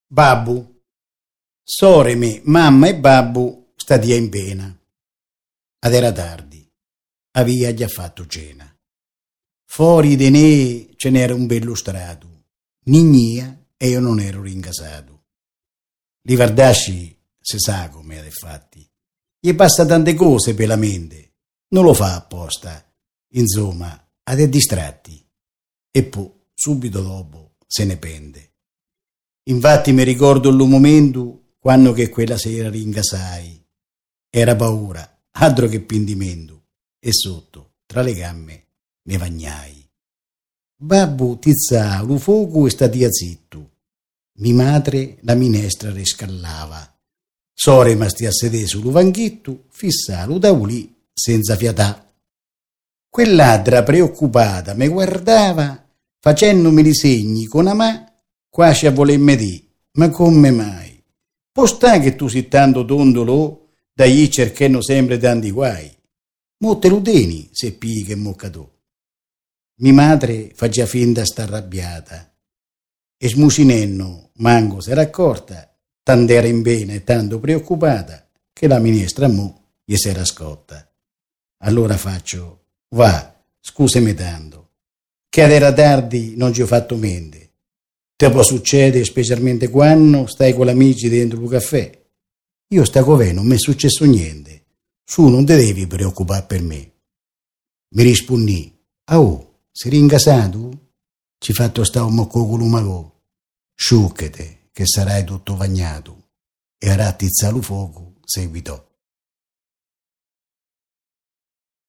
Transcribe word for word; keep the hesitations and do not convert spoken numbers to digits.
Babbu, sore me, mamma e babbu statia in pena. Ad era tardi, avia già fatto cena. Fuori di ne ce n'era un bello strato, nignia e io non ero rincasato. Li Vardasci se sa come ha fatti, gli passa tante cose per la mente, non lo fa apposta, insomma, ad è distratti e poi subito dopo se ne pende. Infatti mi ricordo il momento quando che quella sera rincasai, era paura, altro che pentimento, e sotto, tra le gambe, ne vagnai. Babbo tizzà lo fuoco e statia zitto, mi madre la minestra riscallava, sore ma stia a sedere sul vanchetto, fissa lo tavolì senza fiatà. Quell'altra preoccupata mi guardava, facendomi i segni con la mano, quasi a volermi dire, ma come mai? Può sta che tu sei tanto tondolo, da gli cerchendo sempre tanti guai? Mo te lo teni, se pigli che moccatò. Mi madre faceva finta sta arrabbiata, e smucinenno, manco s'era accorta, tanto era in bene e tanto preoccupata, che la minestra mo gli s'era scotta. Allora faccio, va, scusami tanto, che ad era tardi non ci ho fatto mente. Te può succedere specialmente quando stai con amici dentro un caffè. Io sta con voi non mi è successo niente. Su non te devi preoccupare per me. Mi rispondi, ah oh, sei rincasato? Ci fatto sta un mocco con l'umagò. Sciucchete, che sarai tutto bagnato. E a rattizza lo fuoco seguitò.